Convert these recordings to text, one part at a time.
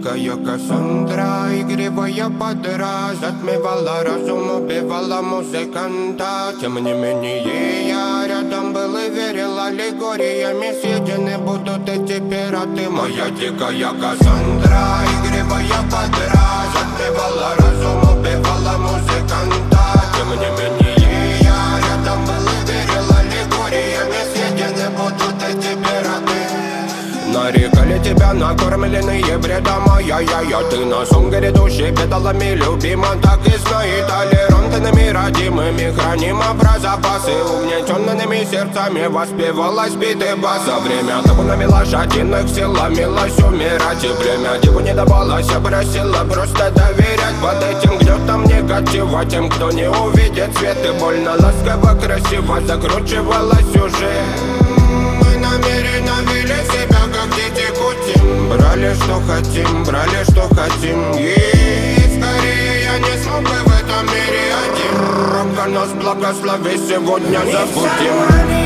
дикая Кассандра, игривая подра, затмевала разум, убивала музыканта. Тем не менее я рядом был и верил аллегориями. Съедены будут эти пираты. Моя дикая Кассандра, игривая подра, затмевала разум, убивала музыканта. Тем не менее я рядом был и верил аллегориями. Съедены будут эти пираты. Нарекали тебя накормленные бредом, ай-яй-яй. Ты на сон грядущий педалами любима. Так и знай, толерантными родимыми хранима. Про запасы угнетенными сердцами воспевалась биты баса. Время табунами лошадиных сил ломилась умирать. И время диву не давалось, просила просто доверять. Под этим гнетом негатива тем, кто не увидит свет. И больно ласково, красиво закручивалась сюжет. Мы намеренно вели себя как дети кутим. Брали что хотим, и скорее я не смог бы в этом мире один. Рамка нас благослови, сегодня забудем.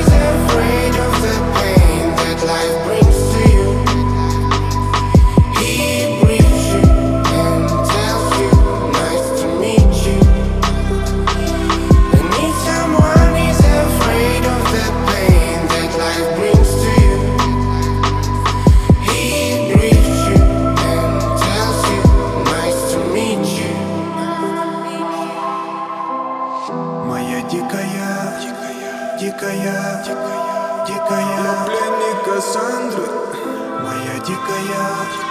Дикая я пленник Кассандры. Моя дикая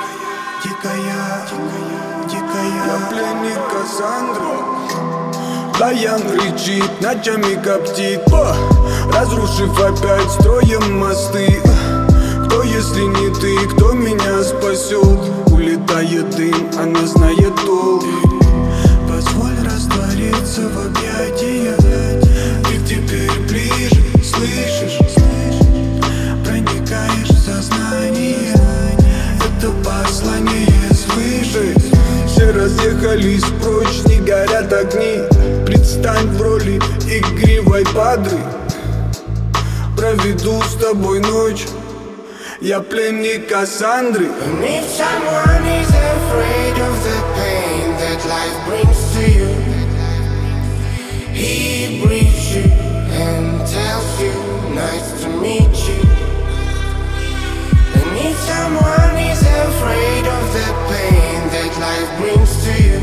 я пленник Кассандры. Лаян рычит, ночами коптит, разрушив опять строем мосты. Кто, если не ты, кто меня спасет? Улетает дым, она знает толк. Позволь раствориться в объятиях. Ты теперь ближе, слышишь? Проникаешь в сознание. Это послание свыше. Все разъехались прочь, не горят огни. Предстань в роли игривой падры. Проведу с тобой ночь. Я пленник Кассандры. And if someone is afraid of the pain that life brings to you, he breathes you and tells you, nice to meet you. And if someone is afraid of the pain that life brings to you,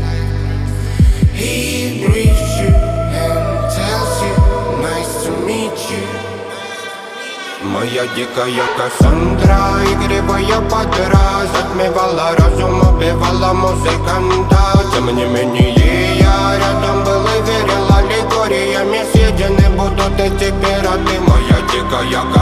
he breathes you and tells you, nice to meet you. Моя дикая Кассандра, игривая подра, затмевала разум, убивала музыканта. Тем не менее я рядом был и верил аллегориями. Съедены будут эти пираты. Моя дикая Кассандра.